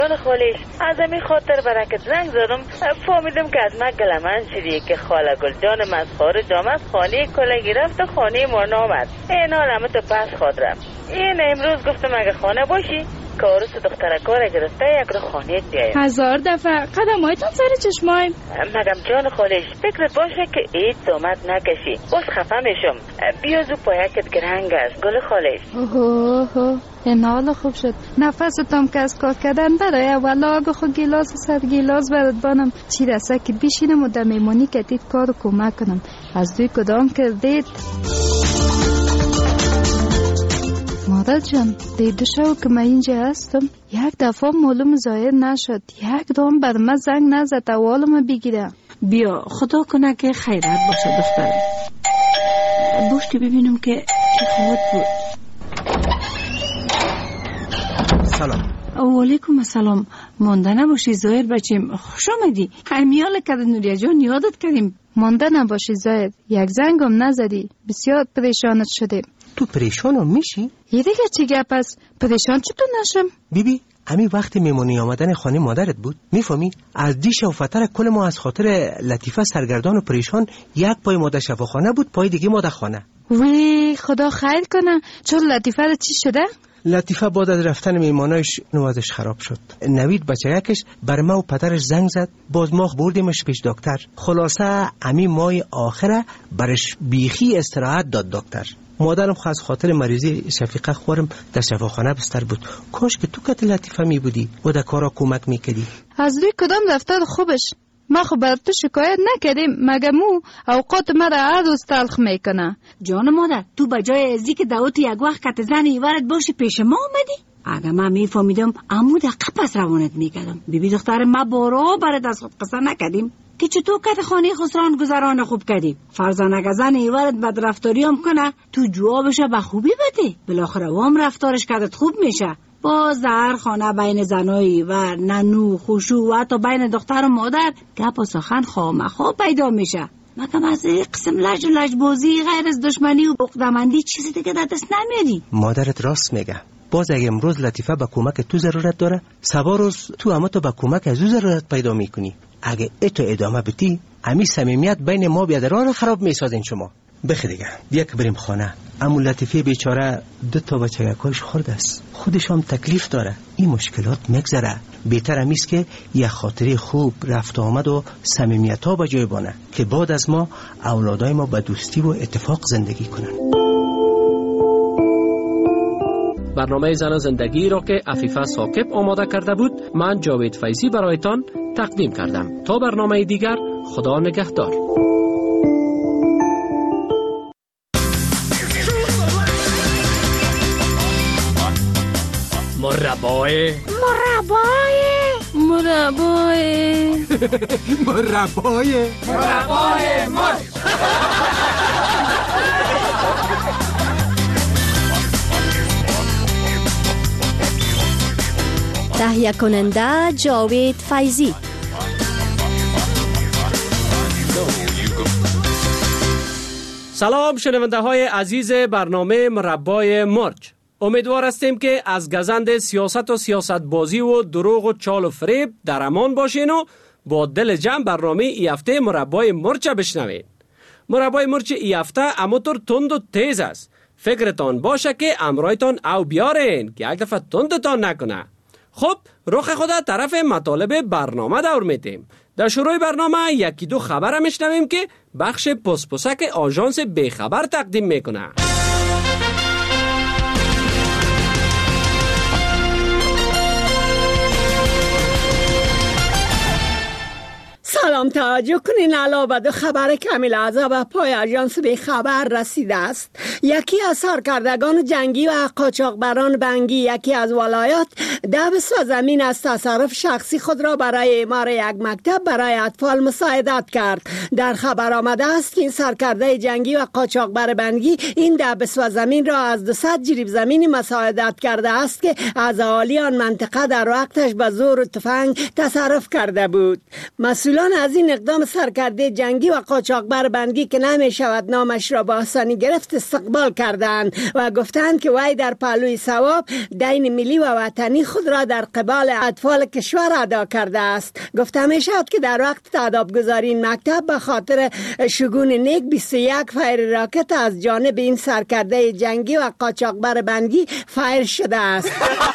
جان خالیش از همین خاطر برکت زنگ زدم، فهمیدم که از من گلمن شدی که خاله گل جانم از خارج آمد، خانه کلگی رفت و خانه ما نامد. اینا همه تو پس خاطرم. این امروز گفتم اگه خانه باشی کارو دختر کار گرفته یک رو خانه بیایم. 1000 دفعه قدمایتان سر چشمایم. مگم جان خالیش فکرت باشه که عید زحمت نکشی، باز خفه میشم. بیا زو پایکت گرنگ است گل خالیش. اوه این حال خوب شد. نفستم که از کار کردن برای اولا آگه خود گیلاس و سر گیلاس برد بانم چی رسه که بیشینم و در میمانی کتید کارو کمک کنم. از دوی کدام کردید؟ مادر جان دیده شو که من اینجا هستم یک دفعه معلوم ظاهر نشد، یک دام بر من زنگ نزد اولم بگیرم. بیا خدا کنه که خیرت باشه دخترم. باش که ببینم که چه خواهد بود. سلام. و علیکم السلام. مانده نباشی ظاهر بچیم، خوش آمدی. خیمیال کرد نوریا جان، یادت کردیم. مانده نباشی ظاهر، یک زنگم نزدی، بسیار پریشانت شدیم. تو پریشانم میشی؟ یه دیگه چی گپ است؟ پریشان چطور نشم؟ بیبی امی وقتی میمونی آمدن خانه مادرت بود میفهمی؟ از دیش و فتر کل ما از خاطر لطیفه سرگردان و پریشان، یک پای مادر شفاخانه بود، پای دیگه مادر خانه. وی خدا خیر کنه. چون لطیفه رو چی شده؟ لطیفه بعد از رفتن میمانایش نوازش خراب شد. نوید بچه‌کش بر ما و پدرش زنگ زد، باز ما بردیمش پیش دکتر. خلاصه امی مای آخره برش بیخی استراحت داد دکتر. مادرم خاص خاطر مریضی شفیقه خورم در شفاخانه بستر بود. کاش که تو کت لطیفه می بودی و در کارا کمک میکردی. از روی کدام رفتار خوبش؟ ما خب بر تو شکایت نکردیم، مگه مو اوقات مرا هر روز تلخ میکنه. جان مادر تو بجای ازی که دعوت یک وقت کت زن ایوارد باشی پیش ما اومدی؟ اگه من میفهمیدم امو دقیقه پس روانت میکردم. بیبی دختر ما بارا برد از خود قصه نکردیم که چطور کت خانه خسران گذران خوب کردیم. فرزان اگه زن ایوارد بد رفتاری هم کنه تو جوابش به خوبی بده، بالاخره وام رفتارش کدت خوب میشه. باز در خانه بین زنایی و ننو خوشو و حتی بین دختر و مادر گپ و سخن خامخا پیدا میشه. مگم از قسم لج بازی غیر از دشمنی و عقده‌مندی چیزی دیگه در دست نمیاری؟ مادرت راست میگه. باز اگه امروز لطیفه به کمک تو ضرورت داره، سبا روز تو اما تو به کمک از او ضرورت پیدا میکنی. اگه اتو ادامه بدی امی صمیمیت بین ما بیادران خراب میسازین شما. بخی دیگه بیا که بریم خانه. امو لطیفه بیچاره 2 بچه‌کاش خورده است، خودش هم تکلیف داره. این مشکلات میگذره. بهتر امیست که یه خاطره خوب رفت آمد و صمیمیت ها به جای بانه که بعد از ما اولادای ما به دوستی و اتفاق زندگی کنن. برنامه زن زندگی را که عفیفه ثاقب آماده کرده بود، من جاوید فیضی برایتان تقدیم کردم. تا برنامه دیگر، خدا نگهدار. مربای مرچ. تهیه کننده جاوید فیضی. سلام شنونده های عزیز برنامه مربای مرچ. امیدوار هستیم که از گزند سیاست و سیاست بازی و دروغ و چال و فریب در امان باشین و با دل جمع برنامه ای هفته مربای مرچ بشنوید. مربای مرچ ای هفته امطور تند و تیز است. فکرتان باشه که امرایتان او بیارین که یک دفعه تندتان نکنه. خب رخ خدا طرف مطالب برنامه دور میتیم. در شروع برنامه 1-2 خبر میشنویم که بخش پسپسک آژانس بیخبر تقدیم میکنه. سلام، توجه کنین علاوه دو خبر کمیل اعضا به پای آژانس بیخبر رسیده است. یکی از سرکردگان جنگی و قاچاقبران بنگی یکی از ولایات دبس و زمین از تصرف شخصی خود را برای اعمار یک مکتب برای اطفال مساعدت کرد. در خبر آمده است که این سرکرده جنگی و قاچاقبر بنگی این دبس و زمین را از 200 جریب زمینی مساعدت کرده است که از اهالی آن منطقه در وقتش به زور و تفنگ تصرف کرده بود. مسئولان از از این اقدام سرکرده جنگی و قاچاقبر بندی که نمی شود نامش را با آسانی گرفت استقبال کردند و گفتند که وی در پهلوی ثواب دین ملی و وطنی خود را در قبال اطفال کشور ادا کرده است. گفته می شود که در وقت تادابگذاری این مکتب به خاطر شگون نیک 21 فایر راکت از جانب این سرکرده جنگی و قاچاقبر بندی فایر شده است.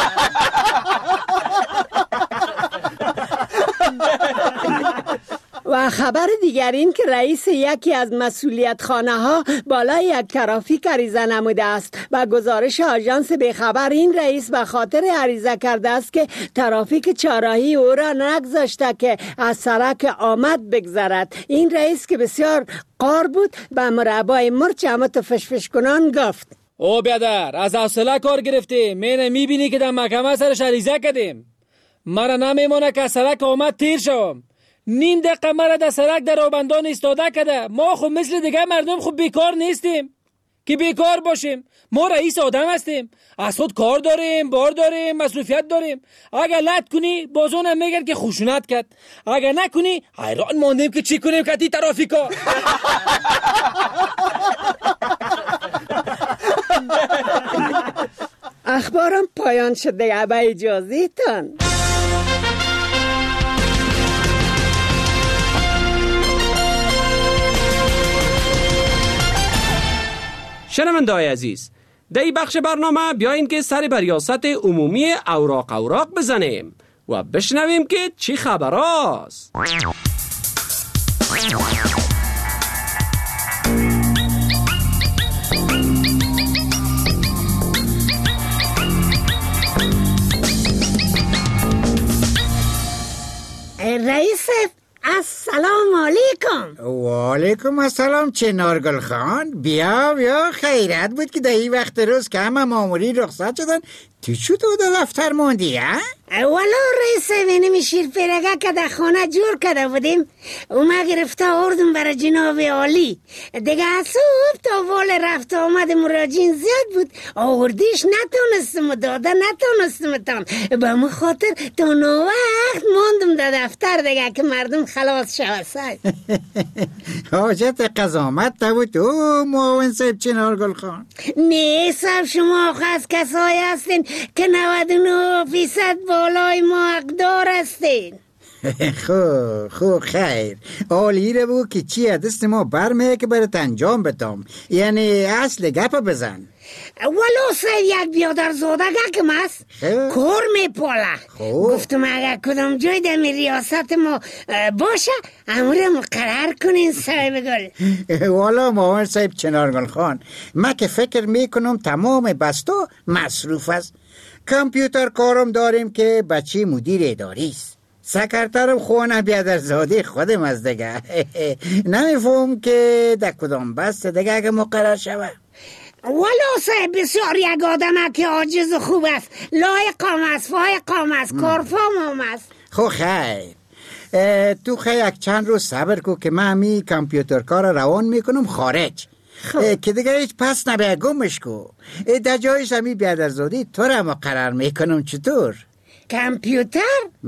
و خبر دیگر این که رئیس یکی از مسئولیت خانه ها بالای یک ترافیک عریضه نموده است و گزارش آژانس بخبر این رئیس به خاطر عریضه کرده است که ترافیک چهارراهی او را نگذاشته که از سرک آمد بگذرد. این رئیس که بسیار قار بود به مربای مرچ همت فشفش کنان گفت: او بیادر از حوصله کار گرفتی، مینه میبینی که در محکمه سرش عریضه کردیم. مرا نمیمونه که سرک آمد تیر شوم. نیم دقیقه مرا در سرک در آبندان ایستاده کرده. ما خب مثل دیگه مردم خب بیکار نیستیم که بیکار باشیم. ما رئیس آدم هستیم، از خود کار داریم، بار داریم، مصروفیت داریم. اگر لط کنی بازونم میگن که خشونت کرد، اگر نکنی حیران ماندیم که چی کنیم کتی ترافیکا. اخبارم پایان شده. با اجازه تان. شنونده‌های عزیز، در این بخش برنامه بیایید که سر بر ریاست عمومی اوراق بزنیم و بشنویم که چی خبر است. رئیس السلام علیکم. و علیکم السلام چنارگل خان. بیا خیرت بود که در این وقت روز که همه ماموری رخصت شدن تو چطور در دفتر موندی ها؟ والا رئیس وینم شیر پیرگه که در خانه جور کرده بودیم اومه گرفته آوردم برای جناب عالی. دیگه صبح تا وال رفت آمد مراجعین زیاد بود، آوردیش نتونستم و داده نتونستم تان. به من خاطر تا نوقت ماندم در دفتر دیگه که مردم خلاص شوستای. حاجت قضامت نبود تو معاون صاحب چنارگل خان؟ نه صاحب، شما آخه از کسایی هستین که 99% بالای ما حقدار هستین. خو خیر عالی رو بگو که چی دست ما برمه که برات انجام بدم، یعنی اصل گپ بزن. ولو صاحب یک بیادر زادگه که مست کار میپاله. گفتم اگر کدام جای دمی ریاست ما باشه امور مقرر کنین صاحب گل. والا معاون صاحب چنارگل خان، من که فکر میکنم تمام بستا مصروف است. کامپیوتر کارم داریم که بچه مدیر اداری است، سکرترم خونه بیادر زاده خودم از دیگه. نمیفهم که در کدام بست دیگه اگه مقرر شود. ولو صاحب بسیار یک آدمه که عاجز و خوب است، لایقام است، فایقام است، کارفام است. خو خیر تو یک چند روز صبر کو که من همی کامپیوتر کار روان میکنم خارج که دیگه هیچ پس نبه گمش کو. در جایش همی بیادرزادی تو را مقرر میکنم. چطور؟ کامپیوتر؟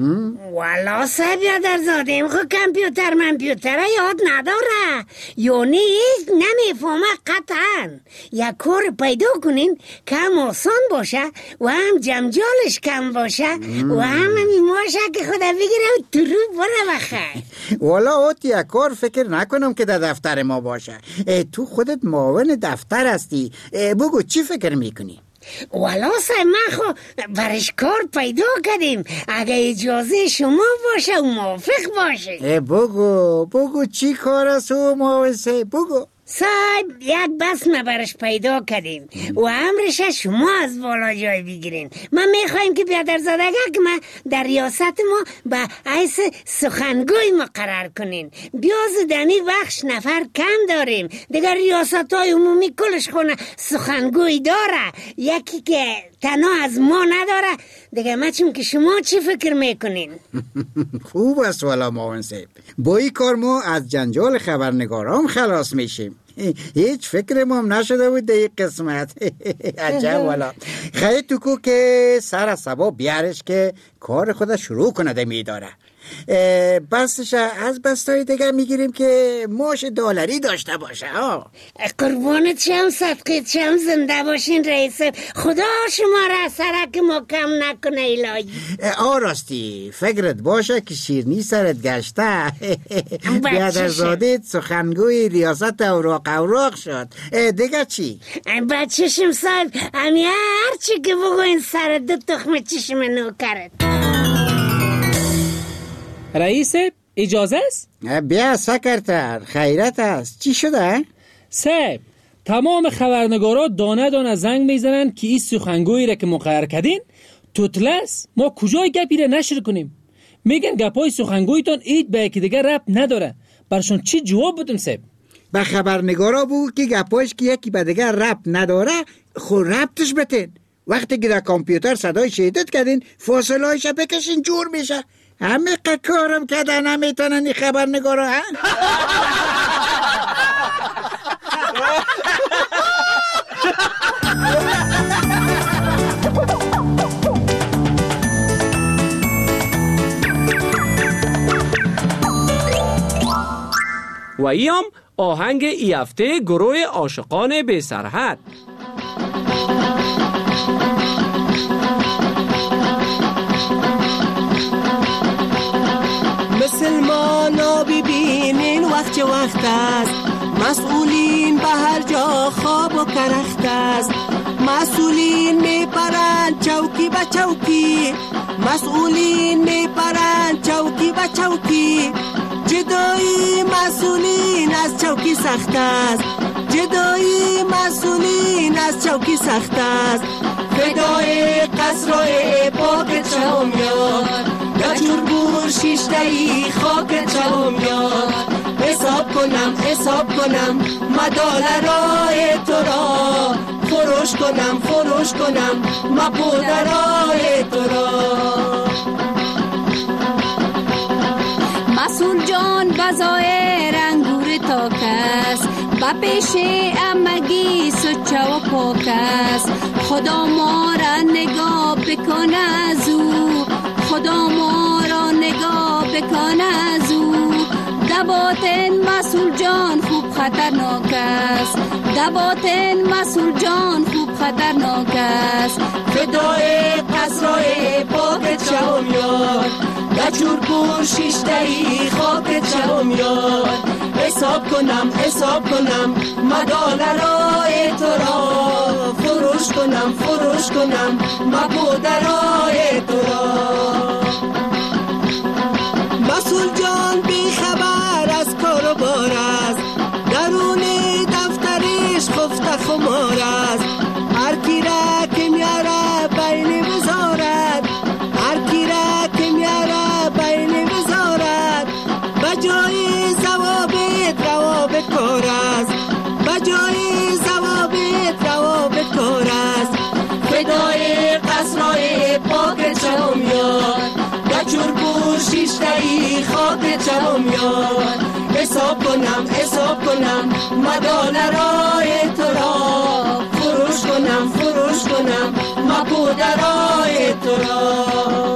والا صاحب بیادرزادیم خو کامپیوتر یاد نداره، یعنی هیچ نمیفهمه قطعا. یک کار پیدا کنین که هم آسان باشه و هم جمجالش کم باشه و هم میماشه که خدا بگیره و تو رو بره بخیر. والا اوت یک کار فکر نکنم که در دفتر ما باشه. تو خودت معاون دفتر هستی، بگو چی فکر میکنی؟ والا صاحب من خو برش کار پیدا کردیم، اگه اجازه شما باشه و موافق باشه. بگو چی کار است و معاون صاحب؟ بگو. صاحب یک بسمه برش پیدا کردیم و امرش شما از بالا جای بگیرین. من میخوایم که بیادرزادگه که من در ریاست ما به حیث سخنگوی مقرر کنین. بیاز دنی بخش نفر کم داریم، دیگر ریاست های عمومی کلش خونه سخنگوی داره، یکی که تنها از ما نداره دیگه. من چون که شما چی فکر میکنین؟ خوب است والا معاون صاحب، با این کار ما از جنجال خبرنگارام خلاص میشیم. هیچ فکر ما هم نشده بود در این قسمت. عجب والا. خیلی تو کو که سر سبا بیارش که کار خود شروع کنده میداره. بستش از بستای دیگه میگیریم که ماش دلاری داشته باشه. قربانت شم، صدقیت شم، زنده باشین رئیس. خدا شما را سرک محکم نکنه الهی. راستی فکرت باشه که شیرنی سرت گشته. بیادرزادت سخنگوی ریاست اوراق شد. دیگه چی؟ بچشم صاحب، همی هرچی که بگوین سر دو تخم چشم نوکرت. رئیس اجازه است؟ بیا سکرتر، خیرت است. چی شده؟ صاحب، تمام خبرنگارا دانه دانه زنگ میزنن که این سخنگویی را که مقرر کردین توتلس، ما کجای گپی را نشر کنیم؟ میگن گپای سخنگویتان اید به یکی دیگه ربط نداره. برشون چی جواب بدم صاحب؟ به خبرنگارا بود که گپایش که یکی به دیگه ربط نداره خود ربطش بتین. وقتی که در کامپیوتر صدای شدت کردین فاصله هایش بکشین جور میشه. همه کارم کردن نمیتونن این خبرنگارا ها؟ و ایام آهنگ ای هفته گروه عاشقان بی سرحد. مسلمانا ببینین وقت است، مسئولین به هر جا خواب و کرخت است. مسئولین میپرند چوکی به چوکی، مسئولین میپرند چوکی به چوکی. جدایی مسئولین از چوکی سخت است، جدایی مسئولین از چوکی سخت است. فدای قصرهای پاکت شوم یار، گچور بور شیشتهی خاکت شوم یار. حساب کنم مدالرای تو را، فروش کنم مپودرای تو را. مسئول جان بزایر انگور تاکس، با پیش امگی سچه و پاکس. خدا ما را نگاه بکن از او، خدا ما را نگاه بکن از او. دباتن مسئول جان خوب خطرناک است، دباتن مسئول جان خوب خطرناک است. فدای قصرهای پاکت شوم یار، گچور پور شیشتهی خاکت شوم یار. حساب کنم مدالرای تو را، فروش کنم مپودرای تو را. مسئول جان بی خبر از کار و بار است، درون دفترش خفته خمار است. هر کی را که میاره بین وزارت، هر کی را که میاره بین وزارت. بجای ضوابط روابط کار است، بجای ضوابط روابط کار است. فدای قصرهای پاکت شوم یار، گچور بور شیشتهی خاکت شوم یار. حساب کنم مدالرای تو را، فروش کنم مپودرای تو را.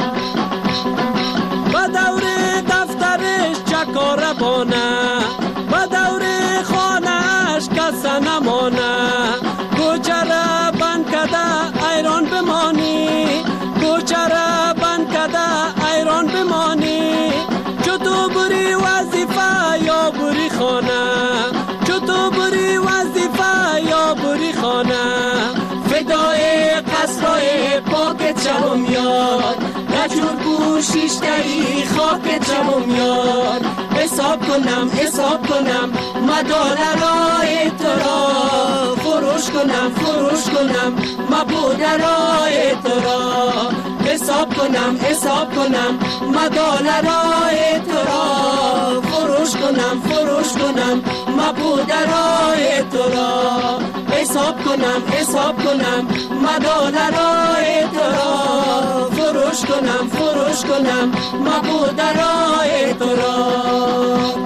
با دور دفترش چکار بانه، با دور خانهش کس نمانه. کوچه را بند کده ایران بمانی، کوچه را بند کده ایران بمانی. چو تو بری وظیفه یا بری خانه، چو تو بری وظیفه یا بری خانه. فدای قصرهای پاکت شوم یار، گچور بور شیشتهی خاکت شوم یار. حساب کنم مدالرای تو را، فروش کنم مپودرای تو را. حساب کنم مدالرای تو را، فروش کنم مپودرای تو را. حساب کنم مدالرای تو را، فروش کنم مپودرای تو را.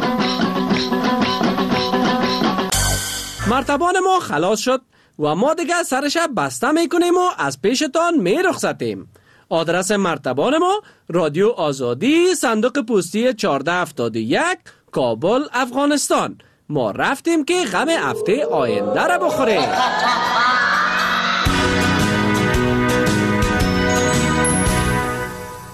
مرتبان ما خلاص شد و ما دیگه سرش بسته میکنیم و از پیشتان می رخصتیم. آدرس مرتبان ما رادیو آزادی، صندوق پستی 1471، کابل، افغانستان. ما رفتیم که غم هفته آینده را بخوریم.